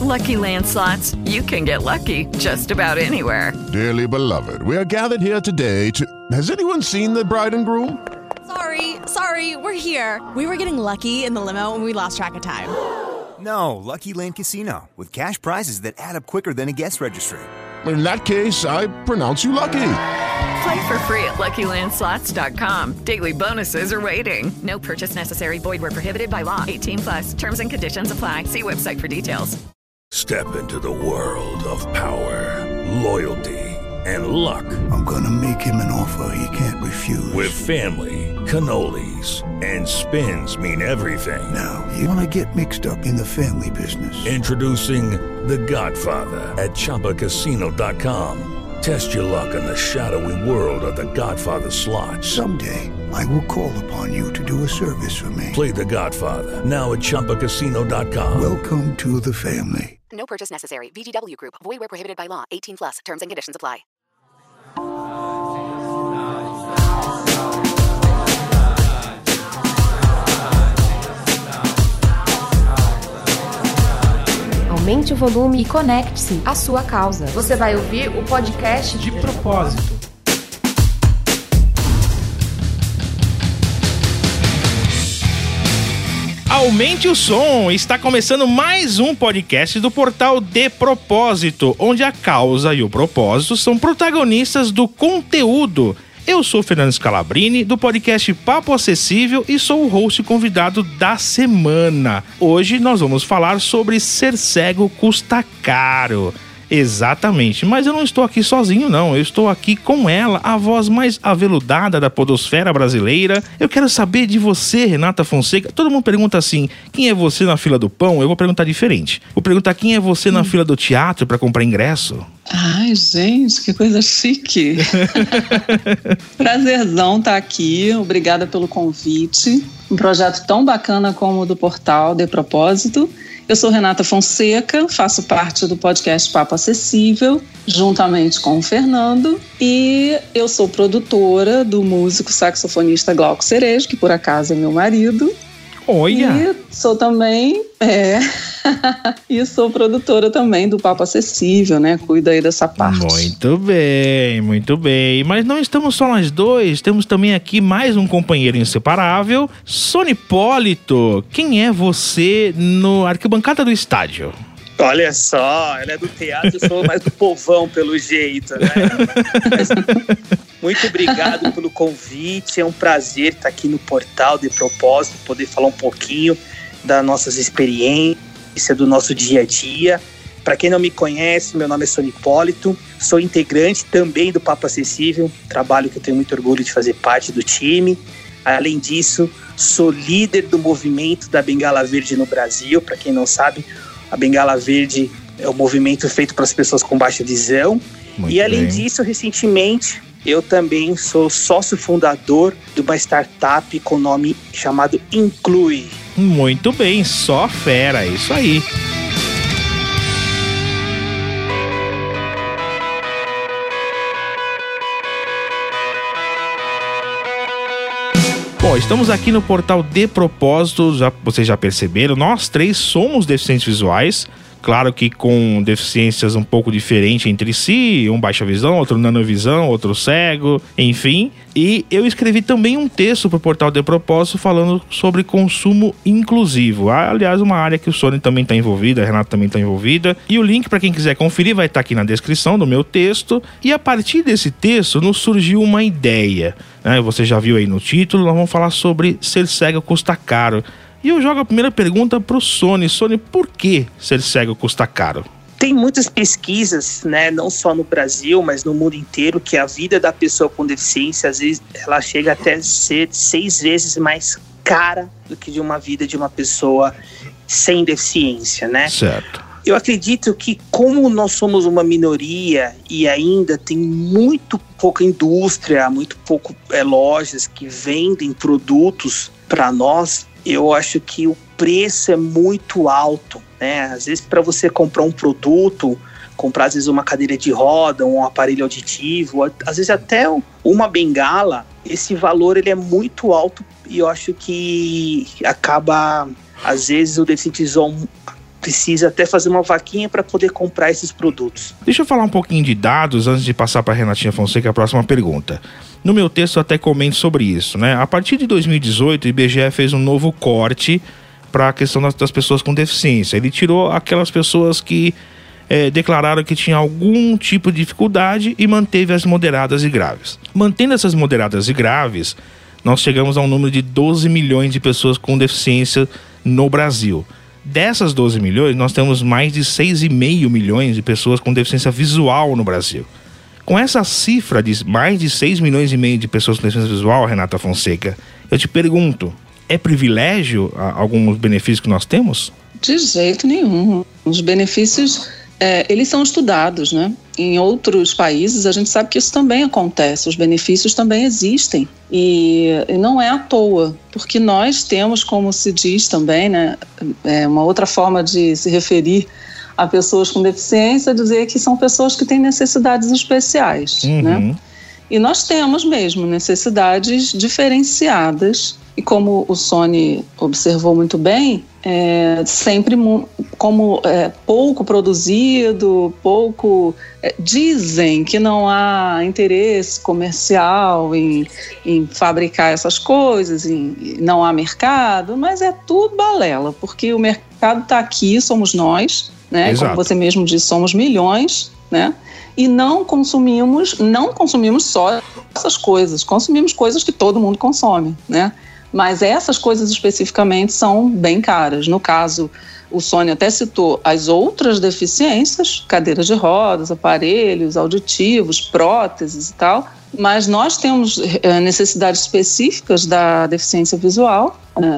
Lucky Land Slots, you can get lucky just about anywhere. Dearly beloved, we are gathered here today to... Has anyone seen the bride and groom? Sorry, we're here. We were getting lucky in the limo and we lost track of time. No, Lucky Land Casino, with cash prizes that add up quicker than a guest registry. In that case, I pronounce you lucky. Play for free at LuckyLandSlots.com. Daily bonuses are waiting. No purchase necessary. Void where prohibited by law. 18+. Terms and conditions apply. See website for details. Step into the world of power, loyalty, and luck. I'm gonna make him an offer he can't refuse. With family, cannolis, and spins mean everything. Now, you wanna get mixed up in the family business. Introducing The Godfather at ChumbaCasino.com. Test your luck in the shadowy world of The Godfather slot. Someday, I will call upon you to do a service for me. Play The Godfather, now at ChumbaCasino.com. Welcome to the family. No purchase necessary. VGW Group. Void where prohibited by law. 18+. Terms and conditions apply. Aumente o volume e conecte-se à sua causa. Você vai ouvir o podcast De Propósito. Aumente o som! Está começando mais um podcast do portal De Propósito, onde a causa e o propósito são protagonistas do conteúdo. Eu sou Fernando Scalabrini, do podcast Papo Acessível, e sou o host convidado da semana. Hoje nós vamos falar sobre ser cego custa caro. Exatamente, mas eu não estou aqui sozinho não, eu estou aqui com ela, a voz mais aveludada da podosfera brasileira. Eu quero saber de você, Renata Fonseca. Todo mundo pergunta assim, quem é você na fila do pão? Eu vou perguntar diferente. Vou perguntar quem é você na fila do teatro para comprar ingresso. Ai, gente, que coisa chique. Prazerzão estar aqui, obrigada pelo convite. Um projeto tão bacana como o do portal De Propósito. Eu sou Renata Fonseca, faço parte do podcast Papo Acessível, juntamente com o Fernando, e eu sou produtora do músico saxofonista Glauco Cerejo, que por acaso é meu marido. Olha! E sou também, e sou produtora também do Papo Acessível, né? Cuido aí dessa parte. Muito bem. Mas não estamos só nós dois, temos também aqui mais um companheiro inseparável, Sony Hipólito. Quem é você no arquibancada do estádio? Olha só, ela é do teatro, eu sou mais do povão pelo jeito, né? Mas, muito obrigado pelo convite, é um prazer estar aqui no portal De Propósito, poder falar um pouquinho das nossas experiências, do nosso dia a dia. Para quem não me conhece, meu nome é Sony Hipólito, sou integrante também do Papo Acessível, trabalho que eu tenho muito orgulho de fazer parte do time. Além disso, sou líder do movimento da Bengala Verde no Brasil. Para quem não sabe, a Bengala Verde é um movimento feito para as pessoas com baixa visão. Muito e além bem. disso, recentemente, eu também sou sócio fundador de uma startup com nome chamado Inclui. Muito bem, só fera, isso aí. Bom, estamos aqui no portal De Propósito, vocês já perceberam, nós três somos deficientes visuais, claro que com deficiências um pouco diferentes entre si, um baixa visão, outro nanovisão, outro cego, enfim. E eu escrevi também um texto para o portal De Propósito falando sobre consumo inclusivo. Aliás, uma área que o Sony também está envolvido, a Renata também está envolvida. E o link para quem quiser conferir vai estar aqui na descrição do meu texto. E a partir desse texto nos surgiu uma ideia. Você já viu aí no título, nós vamos falar sobre ser cego custa caro. E eu jogo a primeira pergunta pro Sony. Sony, por que ser cego custa caro? Tem muitas pesquisas, né, não só no Brasil, mas no mundo inteiro, que a vida da pessoa com deficiência, às vezes, ela chega até ser 6 vezes mais cara do que de uma vida de uma pessoa sem deficiência, né? Certo. Eu acredito que, como nós somos uma minoria e ainda tem muito pouca indústria, muito pouco lojas que vendem produtos para nós, eu acho que o preço é muito alto, né? Às vezes, para você comprar um produto, comprar às vezes uma cadeira de roda, um aparelho auditivo, às vezes até uma bengala, esse valor ele é muito alto e eu acho que acaba, às vezes, o deficiente visual precisa até fazer uma vaquinha para poder comprar esses produtos. Deixa eu falar um pouquinho de dados antes de passar para a Renatinha Fonseca a próxima pergunta. No meu texto eu até comento sobre isso, né? A partir de 2018, o IBGE fez um novo corte para a questão das pessoas com deficiência. Ele tirou aquelas pessoas que declararam que tinha algum tipo de dificuldade e manteve as moderadas e graves. Mantendo essas moderadas e graves, nós chegamos a um número de 12 milhões de pessoas com deficiência no Brasil. Dessas 12 milhões, nós temos mais de 6,5 milhões de pessoas com deficiência visual no Brasil. Com essa cifra de mais de 6 milhões e meio de pessoas com deficiência visual, Renata Fonseca, eu te pergunto, é privilégio alguns benefícios que nós temos? De jeito nenhum. Os benefícios, eles são estudados, né? Em outros países, a gente sabe que isso também acontece, os benefícios também existem. E não é à toa, porque nós temos, como se diz também, né, uma outra forma de se referir a pessoas com deficiência, dizer que são pessoas que têm necessidades especiais, né? E nós temos mesmo necessidades diferenciadas. E como o Sony observou muito bem, sempre pouco produzido, dizem que não há interesse comercial em fabricar essas coisas, não há mercado, mas é tudo balela, porque o mercado está aqui, somos nós, né? Como você mesmo disse, somos milhões, né? E não consumimos só essas coisas, consumimos coisas que todo mundo consome, né? Mas essas coisas especificamente são bem caras. No caso, o Sônia até citou as outras deficiências, cadeiras de rodas, aparelhos auditivos, próteses e tal, mas nós temos necessidades específicas da deficiência visual,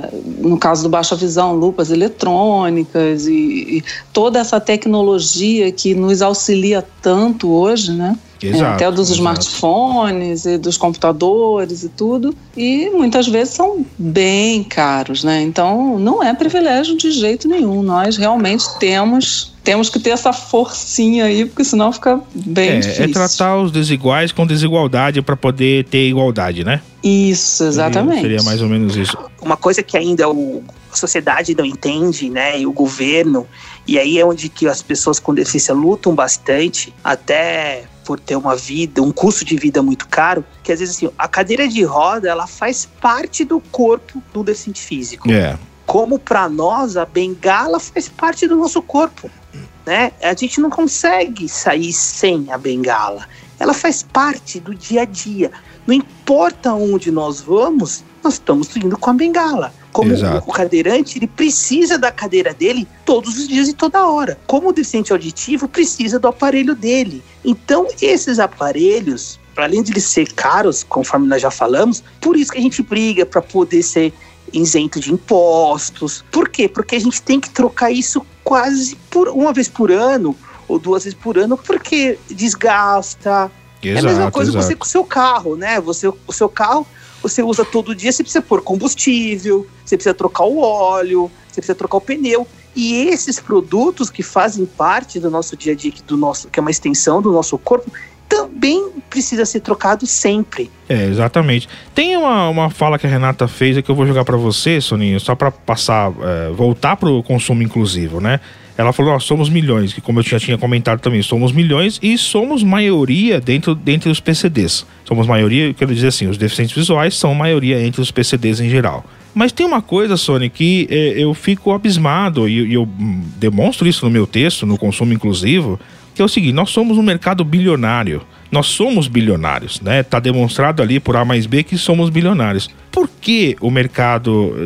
no caso do baixa visão, lupas eletrônicas e toda essa tecnologia que nos auxilia tanto hoje, né? Até dos smartphones e dos computadores e tudo, e muitas vezes são bem caros, né? Então não é privilégio de jeito nenhum, nós realmente temos que ter essa forcinha aí, porque senão fica bem difícil. É tratar os desiguais com desigualdade para poder ter igualdade, né? Isso, exatamente. Seria mais ou menos isso. Uma coisa que ainda a sociedade não entende, né, e o governo, e aí é onde que as pessoas com deficiência lutam bastante, até por ter um custo de vida muito caro, que às vezes assim, a cadeira de roda, ela faz parte do corpo do deficiente físico. Como para nós, a bengala faz parte do nosso corpo, né? A gente não consegue sair sem a bengala. Ela faz parte do dia a dia. Não importa onde nós vamos, nós estamos indo com a bengala. Como o cadeirante, ele precisa da cadeira dele todos os dias e toda hora. Como o deficiente auditivo precisa do aparelho dele. Então, esses aparelhos, além de eles ser caros, conforme nós já falamos, por isso que a gente briga para poder ser isento de impostos. Por quê? Porque a gente tem que trocar isso quase uma vez por ano ou 2 vezes por ano, porque desgasta. É a mesma coisa você com o seu carro, né? O seu carro, você usa todo dia, você precisa pôr combustível, você precisa trocar o óleo, você precisa trocar o pneu. E esses produtos que fazem parte do nosso dia a dia, que é uma extensão do nosso corpo, também precisa ser trocado sempre. Exatamente. Tem uma fala que a Renata fez que eu vou jogar para você, Soninho, só para voltar pro consumo inclusivo, né? Ela falou, nós somos milhões, que como eu já tinha comentado também, somos milhões e somos maioria dentre os PCDs. Somos maioria, eu quero dizer assim, os deficientes visuais são maioria entre os PCDs em geral. Mas tem uma coisa, Sônia, que eu fico abismado, e eu demonstro isso no meu texto, no consumo inclusivo, que é o seguinte, nós somos um mercado bilionário. Nós somos bilionários, né? Tá demonstrado ali por A mais B que somos bilionários. Por que o mercado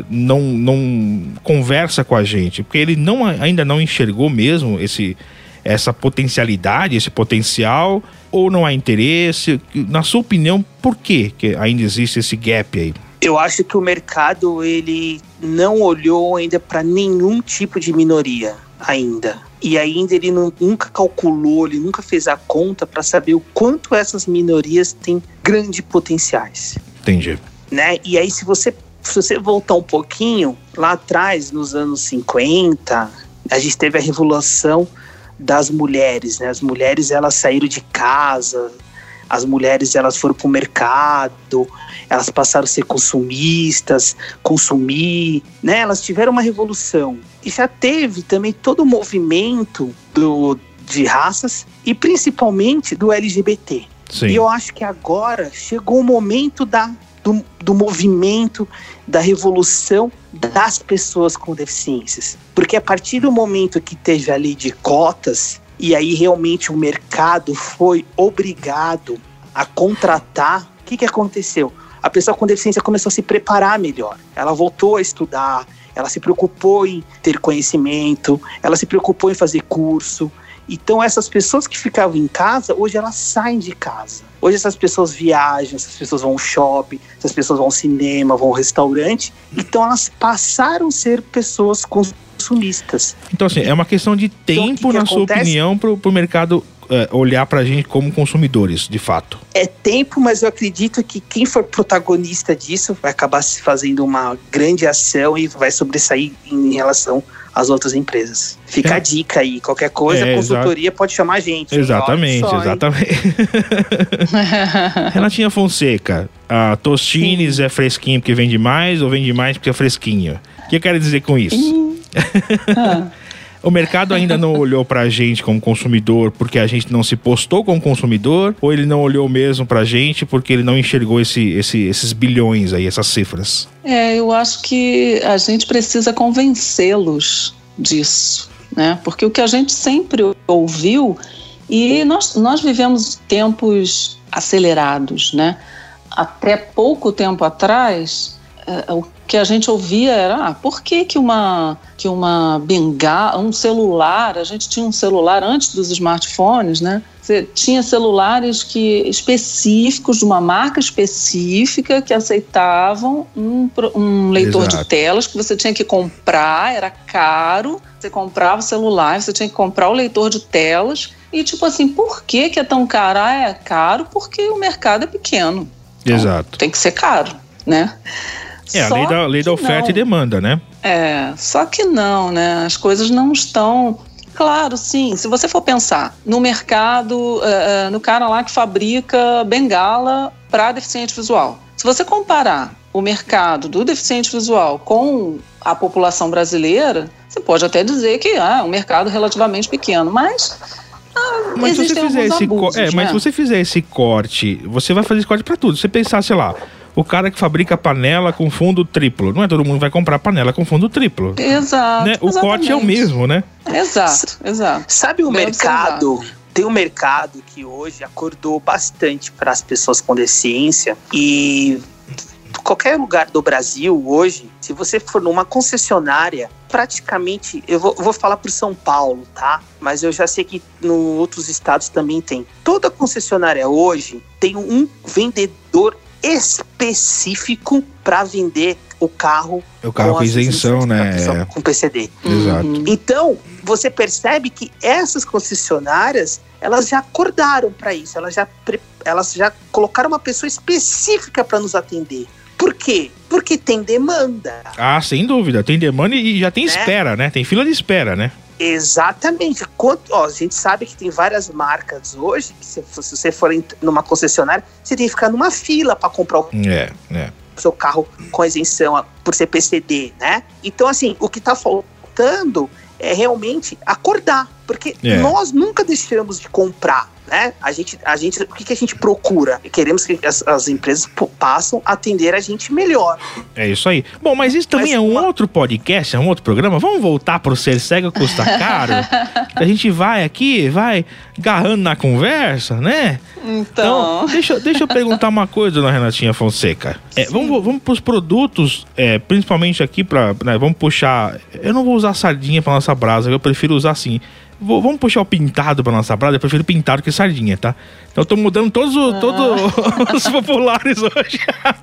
não conversa com a gente? Porque ele ainda não enxergou mesmo essa potencialidade, esse potencial, ou não há interesse? Na sua opinião, por que ainda existe esse gap aí? Eu acho que o mercado, ele não olhou ainda para nenhum tipo de minoria ainda. E ainda ele nunca calculou, ele nunca fez a conta para saber o quanto essas minorias têm grandes potenciais. Entendi. Né? E aí se você voltar um pouquinho, lá atrás, nos anos 50, a gente teve a revolução das mulheres, né? As mulheres, elas saíram de casa, as mulheres elas foram para o mercado, elas passaram a ser consumistas, consumir, né? Elas tiveram uma revolução. E já teve também todo o movimento de raças e principalmente do LGBT. Sim. E eu acho que agora chegou o momento do movimento, da revolução das pessoas com deficiências. Porque a partir do momento que teve a lei de cotas, e aí realmente o mercado foi obrigado a contratar, o que aconteceu? A pessoa com deficiência começou a se preparar melhor. Ela voltou a estudar, ela se preocupou em ter conhecimento, ela se preocupou em fazer curso. Então essas pessoas que ficavam em casa, hoje elas saem de casa. Hoje essas pessoas viajam, essas pessoas vão ao shopping, essas pessoas vão ao cinema, vão ao restaurante. Então elas passaram a ser pessoas consumistas. Então assim, é uma questão de tempo, na sua opinião, pro mercado olhar pra gente como consumidores, de fato. É tempo, mas eu acredito que quem for protagonista disso vai acabar se fazendo uma grande ação e vai sobressair em relação às outras empresas. Fica a dica aí, qualquer coisa, a consultoria pode chamar a gente. Exatamente, exatamente. Renatinha Fonseca, a Tostines é fresquinho porque vende mais ou vende mais porque é fresquinho? O que eu quero dizer com isso? O mercado ainda não olhou pra gente como consumidor porque a gente não se postou como consumidor, ou ele não olhou mesmo pra gente porque ele não enxergou esses bilhões aí, essas cifras? Eu acho que a gente precisa convencê-los disso, né? Porque o que a gente sempre ouviu, e nós vivemos tempos acelerados, né? Até pouco tempo atrás, o que a gente ouvia era, por que uma bengala, um celular, a gente tinha um celular antes dos smartphones, né? Você tinha celulares específicos, de uma marca específica, que aceitavam um leitor de telas, que você tinha que comprar, era caro, você comprava o celular, você tinha que comprar o leitor de telas, e tipo assim, por que é tão caro? É caro porque o mercado é pequeno. Então, exato. Tem que ser caro, né? A lei da oferta e demanda, né? Só que não, né? As coisas não estão... Claro, sim, se você for pensar no mercado, no cara lá que fabrica bengala para deficiente visual. Se você comparar o mercado do deficiente visual com a população brasileira, você pode até dizer que é um mercado relativamente pequeno, mas se você fizer mas se você fizer esse corte, você vai fazer esse corte para tudo. Se você pensar, sei lá, o cara que fabrica panela com fundo triplo. Não é todo mundo que vai comprar panela com fundo triplo. Exato. Né? O corte é o mesmo, né? Exato. Sabe o mercado? Tem um mercado que hoje acordou bastante para as pessoas com deficiência, e qualquer lugar do Brasil hoje, se você for numa concessionária, praticamente, eu vou falar por São Paulo, tá? Mas eu já sei que em outros estados também tem. Toda concessionária hoje tem um vendedor específico para vender o carro com isenção, né? Com PCD. Exato. Então, você percebe que essas concessionárias, elas já acordaram para isso, elas já colocaram uma pessoa específica para nos atender. Por quê? Porque tem demanda. Sem dúvida, tem demanda e já tem espera, né? Tem fila de espera, né? Exatamente. A gente sabe que tem várias marcas hoje que se você for numa concessionária, você tem que ficar numa fila para comprar o seu carro com isenção por ser PCD, né? Então, assim, o que está faltando é realmente acordar, porque nós nunca deixamos de comprar, né? O que a gente procura? Queremos que as empresas passem a atender a gente melhor. É isso aí. Bom, mas isso também é um outro podcast, é um outro programa. Vamos voltar pro Ser Cego Custa Caro? A gente vai agarrando na conversa, né? Então deixa eu perguntar uma coisa, dona Renatinha Fonseca. Vamos pros produtos, principalmente aqui vamos puxar... Eu não vou usar sardinha pra nossa brasa, eu prefiro usar assim... Vamos puxar o pintado pra nossa brasa. Eu prefiro pintado que sardinha, tá? Então eu tô mudando todos os populares hoje.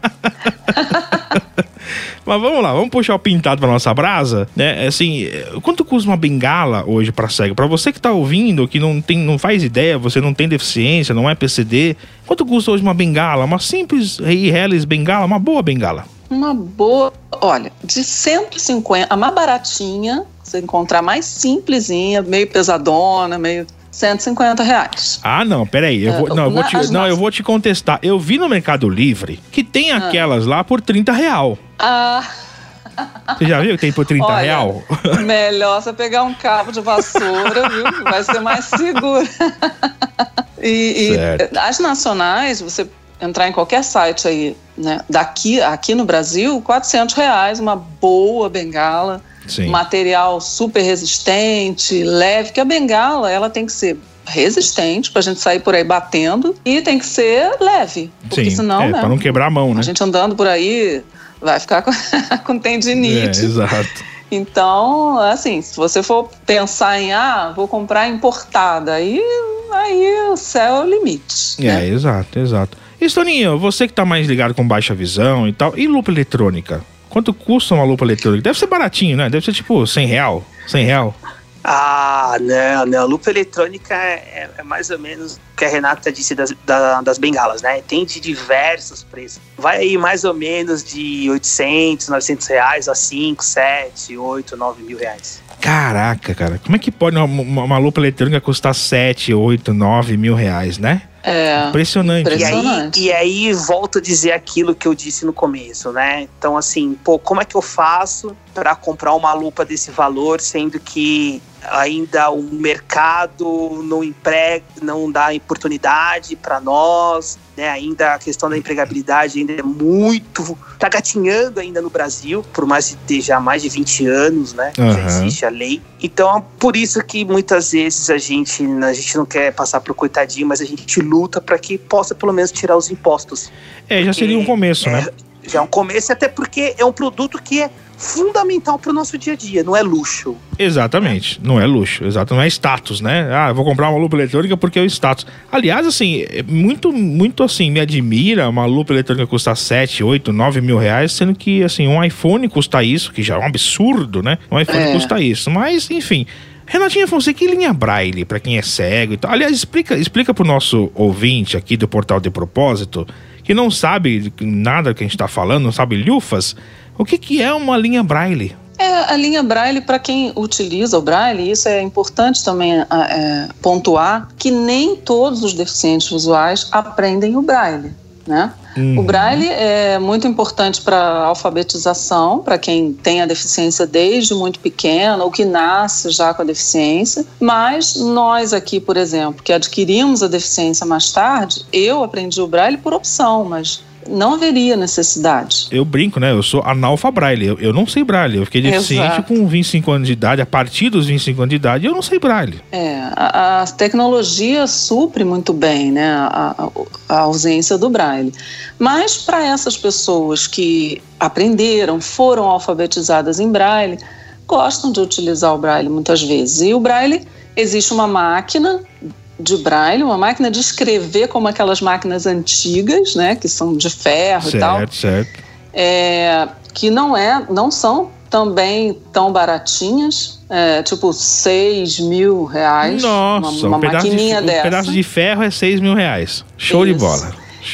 Mas vamos lá, vamos puxar o pintado pra nossa brasa, né? Assim, quanto custa uma bengala hoje pra cego? Pra você que tá ouvindo, que não faz ideia, você não tem deficiência, não é PCD, quanto custa hoje uma bengala? Uma simples Hellis bengala, uma boa bengala? Uma boa, olha, de 150, a mais baratinha, você encontrar mais simplesinha, meio pesadona, meio R$150. Ah, não, peraí. Eu vou te contestar. Eu vi no Mercado Livre que tem aquelas lá por R$30. Você já viu que tem por R$30? Melhor você pegar um cabo de vassoura, viu? Vai ser mais seguro. E as nacionais, você entrar em qualquer site aí, né? Aqui no Brasil, R$400, uma boa bengala. Sim. Material super resistente, leve, que a bengala, ela tem que ser resistente pra gente sair por aí batendo e tem que ser leve, porque senão, né, pra não quebrar a mão, né? A gente andando por aí vai ficar com tendinite. Exato. Então, assim, se você for pensar em, vou comprar importada, aí o céu é o limite. Né? Exato. E, Toninho, você que tá mais ligado com baixa visão e tal, e lupa eletrônica? Quanto custa uma lupa eletrônica? Deve ser baratinho, né? Deve ser tipo R$100. Não. A lupa eletrônica é mais ou menos o que a Renata disse das bengalas, né? Tem de diversos preços. Vai aí mais ou menos de R$800, R$900 a 5, 7, 8, 9 mil reais. Caraca, cara. Como é que pode uma lupa eletrônica custar 7, 8, 9 mil reais, né? Impressionante. E aí volto a dizer aquilo que eu disse no começo, né? Então, assim, como é que eu faço para comprar uma lupa desse valor, sendo que ainda o mercado não dá oportunidade para nós, né? Ainda a questão da empregabilidade ainda tá gatinhando ainda no Brasil, por mais que esteja há mais de 20 anos, né? Já existe a lei. Então, por isso que muitas vezes a gente não quer passar pro coitadinho, mas a gente luta para que possa pelo menos tirar os impostos. Já seria um começo, né? Já é um começo, até porque é um produto que é fundamental pro nosso dia a dia, não é luxo. Exatamente, não é luxo, não é status, né? Eu vou comprar uma lupa eletrônica porque é o status. Aliás, assim, muito assim, me admira uma lupa eletrônica custar 7, 8, 9 mil reais, sendo que, assim, um iPhone custa isso, que já é um absurdo, né? Um iPhone custa isso, mas, enfim... Renatinha Fonseca, que linha Braille pra quem é cego e tal? Aliás, explica pro nosso ouvinte aqui do Portal De Propósito, que não sabe nada que a gente tá falando, não sabe lhufas, o que é uma linha Braille? A linha Braille, para quem utiliza o Braille, isso é importante também pontuar, que nem todos os deficientes visuais aprendem o Braille, né? O Braille é muito importante para a alfabetização, para quem tem a deficiência desde muito pequeno ou que nasce já com a deficiência, mas nós aqui, por exemplo, que adquirimos a deficiência mais tarde, eu aprendi o Braille por opção, mas não haveria necessidade. Eu brinco, né? Eu sou analfabraille. Eu não sei Braille. Eu fiquei deficiente com 25 anos de idade. A partir dos 25 anos de idade, eu não sei Braille. A tecnologia supre muito bem, né? A ausência do Braille. Mas para essas pessoas que aprenderam, foram alfabetizadas em Braille, gostam de utilizar o Braille muitas vezes. E o Braille, existe uma máquina de Braille, uma máquina de escrever como aquelas máquinas antigas, né, que são de ferro e tal. Certo. Que não são também tão baratinhas, tipo 6 mil reais. Nossa, uma maquininha dessa. Um pedaço de ferro é 6 mil reais. Show de bola.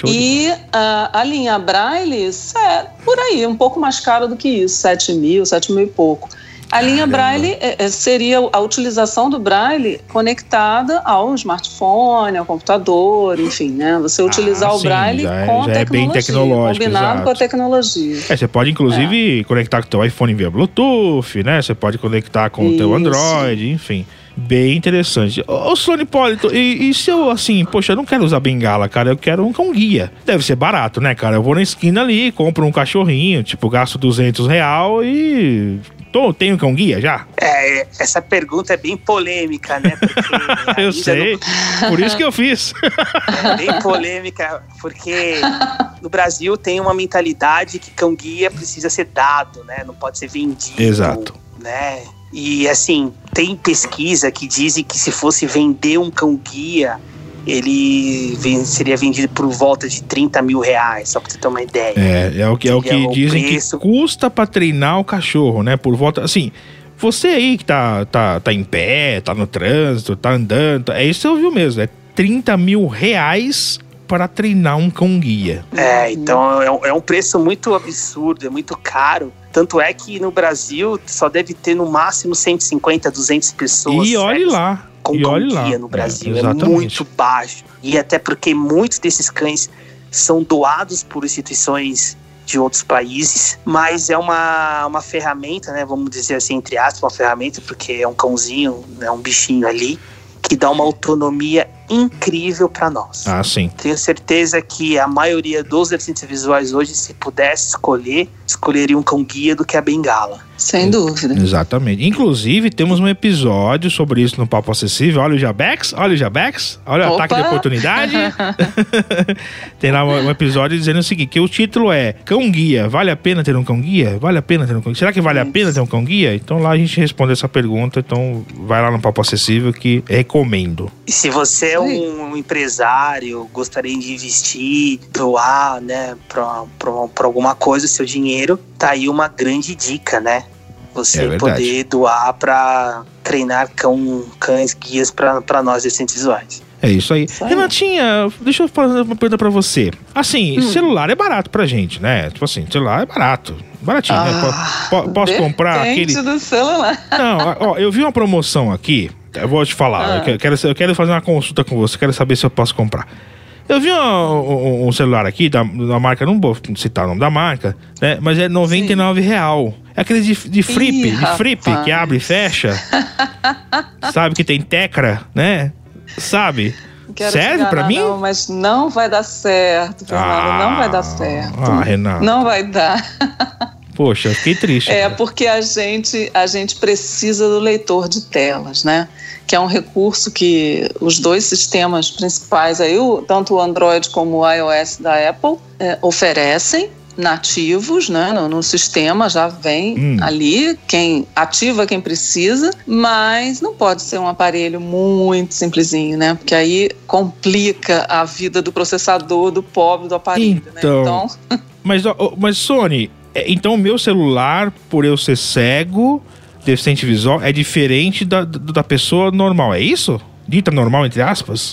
A linha Braille é por aí, um pouco mais caro do que isso, 7 mil e pouco. A linha Braille seria a utilização do Braille conectada ao smartphone, ao computador, enfim, né? Você utilizar o Braille com a tecnologia, é bem tecnológico, combinado com a tecnologia. Você pode, inclusive, conectar com o teu iPhone via Bluetooth, né? Você pode conectar com o teu Android, enfim. Bem interessante. Ô, Sônia Hipólito, e se eu, assim, poxa, eu não quero usar bengala, cara, eu quero um cão-guia. Deve ser barato, né, cara? Eu vou na esquina ali, compro um cachorrinho, tipo, gasto R$200 e... Tem um cão-guia já? Essa pergunta é bem polêmica, né? Porque eu sei, por isso que eu fiz. É bem polêmica, porque no Brasil tem uma mentalidade que cão-guia precisa ser dado, né? Não pode ser vendido. Exato. Né? E assim, tem pesquisa que dizem que se fosse vender um cão-guia, ele seria vendido por volta de 30 mil reais, só pra você ter uma ideia. É o que dizem que custa pra treinar o cachorro, né? Por volta, assim, você aí que tá em pé, tá no trânsito, tá andando, isso você ouviu mesmo, 30 mil reais para treinar um cão-guia. Então é um preço muito absurdo, é muito caro. Tanto é que no Brasil só deve ter no máximo 150, 200 pessoas. E olhe lá. com cão-guia no Brasil. É muito baixo. E até porque muitos desses cães são doados por instituições de outros países, mas é uma ferramenta, né, vamos dizer assim, entre aspas, uma ferramenta, porque é um cãozinho, é um bichinho ali, que dá uma autonomia incrível para nós. Ah, sim. Tenho certeza que a maioria dos deficientes visuais hoje, se pudesse escolher, escolheria um cão-guia do que a bengala. Sem dúvida. Exatamente. Inclusive, temos um episódio sobre isso no Papo Acessível. Olha o Jabex, olha o ataque de oportunidade. Tem lá um episódio dizendo o seguinte, que o título é Cão-guia, vale a pena ter um cão-guia? Vale a pena ter um cão-guia? Será que vale a pena ter um cão-guia? Então lá a gente responde essa pergunta, então vai lá no Papo Acessível que recomendo. E se você é um empresário, gostaria de investir, doar, né, pra alguma coisa, o seu dinheiro, tá aí uma grande dica, né? Você poder doar para treinar cães guias para nós deficientes visuais. É isso aí. Renatinha, deixa eu fazer uma pergunta pra você. Assim, celular é barato pra gente, né? Tipo assim, celular é barato. Baratinho, né? Posso comprar aquele... do celular. Não, ó, eu vi uma promoção aqui. Eu vou te falar. Eu quero fazer uma consulta com você. Quero saber se eu posso comprar. Eu vi um celular aqui da marca, não vou citar o nome da marca, né? Mas é R$99. É aquele de flip, que abre e fecha. Sabe, que tem tecra, né? Sabe? Serve pra mim? Não, mas não vai dar certo, Fernando. Não vai dar certo. Renato. Não vai dar. Poxa, eu fiquei triste. Porque a gente precisa do leitor de telas, né? Que é um recurso que os dois sistemas principais, aí, tanto o Android como o iOS da Apple, oferecem nativos, né? No sistema já vem ali, quem ativa quem precisa, mas não pode ser um aparelho muito simplesinho, né? Porque aí complica a vida do processador, do pobre do aparelho, né? Então... Mas Sony, então o meu celular, por eu ser cego, deficiente visual, é diferente da pessoa normal, é isso? Dita normal, entre aspas?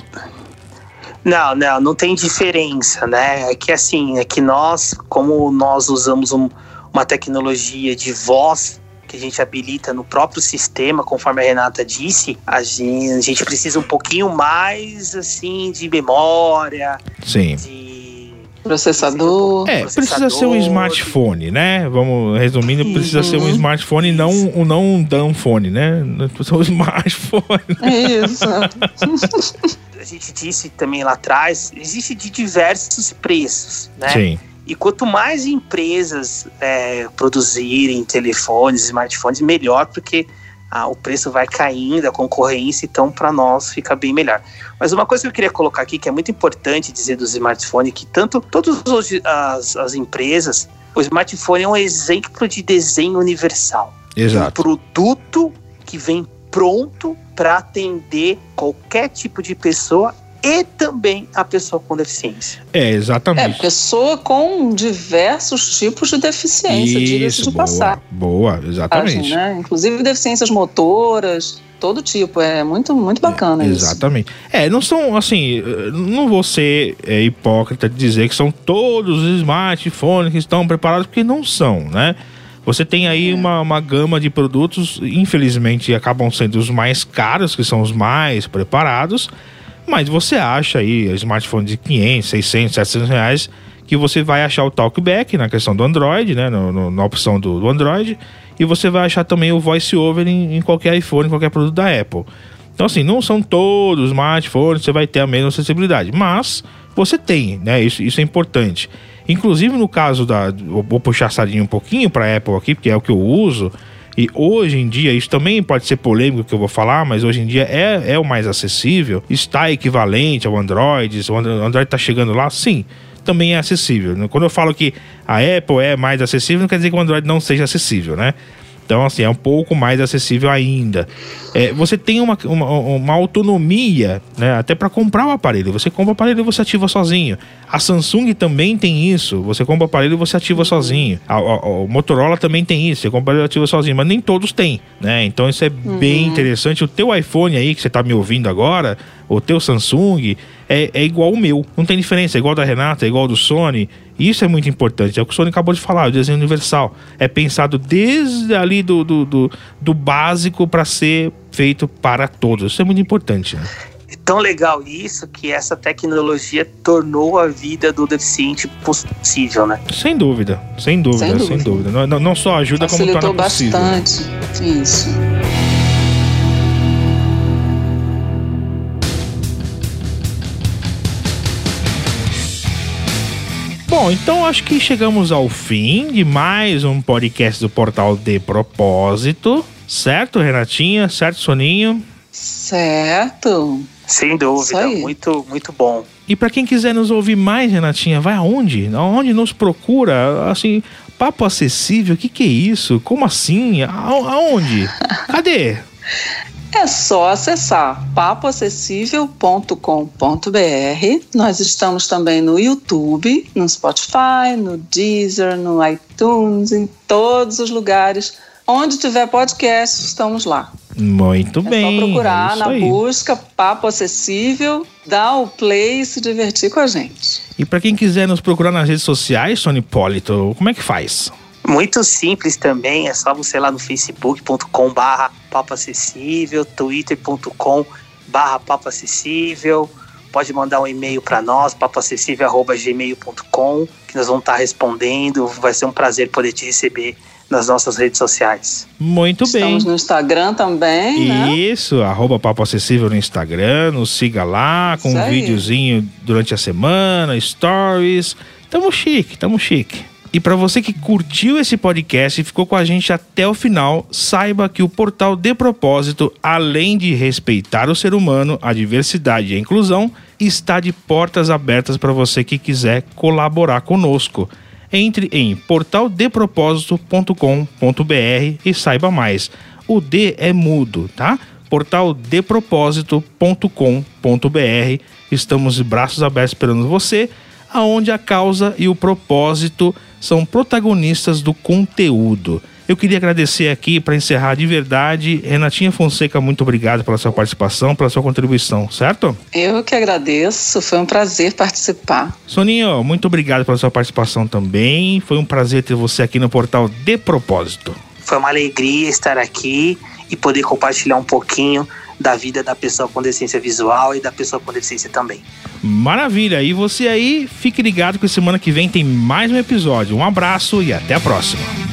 Não tem diferença, né? É que nós, como nós usamos uma tecnologia de voz que a gente habilita no próprio sistema, conforme a Renata disse, a gente precisa um pouquinho mais, assim, de memória, de processador. Precisa ser um smartphone, né? Vamos resumindo, precisa ser um smartphone e não um downphone, né? Precisa ser um smartphone. Isso. A gente disse também lá atrás, existe de diversos preços, né? Sim. E quanto mais empresas produzirem telefones, smartphones, melhor, porque o preço vai caindo, a concorrência, então para nós fica bem melhor. Mas uma coisa que eu queria colocar aqui, que é muito importante dizer do smartphone, que todas as empresas, o smartphone é um exemplo de desenho universal. Exato. Um produto que vem pronto para atender qualquer tipo de pessoa e também a pessoa com deficiência. Exatamente. Pessoa com diversos tipos de deficiência, diga-se de passagem. Boa, exatamente. Né? Inclusive deficiências motoras, todo tipo, é muito, muito bacana isso. Exatamente. Não são, assim, não vou ser hipócrita de dizer que são todos os smartphones que estão preparados, porque não são, né? Você tem aí uma gama de produtos, infelizmente acabam sendo os mais caros, que são os mais preparados, mas você acha aí smartphone de 500, 600, 700 reais, que você vai achar o TalkBack na questão do Android, né, na opção do Android, e você vai achar também o VoiceOver em qualquer iPhone, em qualquer produto da Apple. Então assim, não são todos os smartphones, você vai ter a mesma acessibilidade, mas você tem, né, isso é importante. Inclusive no caso vou puxar a sardinha um pouquinho para a Apple aqui, porque é o que eu uso, e hoje em dia, isso também pode ser polêmico que eu vou falar, mas hoje em dia é o mais acessível, está equivalente ao Android, o Android está chegando lá, sim, também é acessível. Quando eu falo que a Apple é mais acessível, não quer dizer que o Android não seja acessível, né? Então, assim, é um pouco mais acessível ainda. Você tem uma autonomia, né? Até para comprar o aparelho. Você compra o aparelho e você ativa sozinho. A Samsung também tem isso. Você compra o aparelho e você ativa sozinho. O Motorola também tem isso. Você compra o aparelho e ativa sozinho. Mas nem todos têm, né? Então, isso é bem interessante. O teu iPhone aí, que você tá me ouvindo agora, o teu Samsung, é igual o meu. Não tem diferença. É igual da Renata, é igual do Sony. Isso é muito importante. É o que o Sony acabou de falar, o desenho universal. É pensado desde ali do básico para ser feito para todos. Isso é muito importante, né? É tão legal isso que essa tecnologia tornou a vida do deficiente possível, né? Sem dúvida. Não só ajuda, facilitou como torna possível. Bastante. Isso. Bom, então acho que chegamos ao fim de mais um podcast do Portal De Propósito. Certo, Renatinha? Certo, Soninho? Certo. Sem dúvida, muito, muito bom. E para quem quiser nos ouvir mais, Renatinha, vai aonde? Aonde nos procura? Assim, papo acessível, o que é isso? Como assim? Aonde? Cadê? É só acessar papoacessível.com.br. Nós estamos também no YouTube, no Spotify, no Deezer, no iTunes, em todos os lugares. Onde tiver podcast, estamos lá. Muito bem. É só procurar na busca Papo Acessível, dar o play e se divertir com a gente. E para quem quiser nos procurar nas redes sociais, Sônia Hipólito, como é que faz? Muito simples também, é só você ir lá no facebook.com/Papo Acessível, twitter.com/Papo Acessível. Pode mandar um e-mail para nós, papoacessível@gmail.com, que nós vamos estar respondendo. Vai ser um prazer poder te receber nas nossas redes sociais. Muito bem. Estamos no Instagram também, né? Isso, @Papo Acessível no Instagram, nos siga lá com um videozinho durante a semana, stories. Tamo chique. E para você que curtiu esse podcast e ficou com a gente até o final, saiba que o Portal De Propósito, além de respeitar o ser humano, a diversidade e a inclusão, está de portas abertas para você que quiser colaborar conosco. Entre em portaldepropósito.com.br e saiba mais. O D é mudo, tá? portaldepropósito.com.br. Estamos de braços abertos esperando você, aonde a causa e o propósito são protagonistas do conteúdo. Eu queria agradecer aqui, para encerrar de verdade, Renatinha Fonseca, muito obrigado pela sua participação, pela sua contribuição, certo? Eu que agradeço, foi um prazer participar. Soninho, muito obrigado pela sua participação também, foi um prazer ter você aqui no Portal De Propósito. Foi uma alegria estar aqui e poder compartilhar um pouquinho da vida da pessoa com deficiência visual e da pessoa com deficiência também. Maravilha, e você aí, fique ligado que semana que vem tem mais um episódio. Um abraço e até a próxima.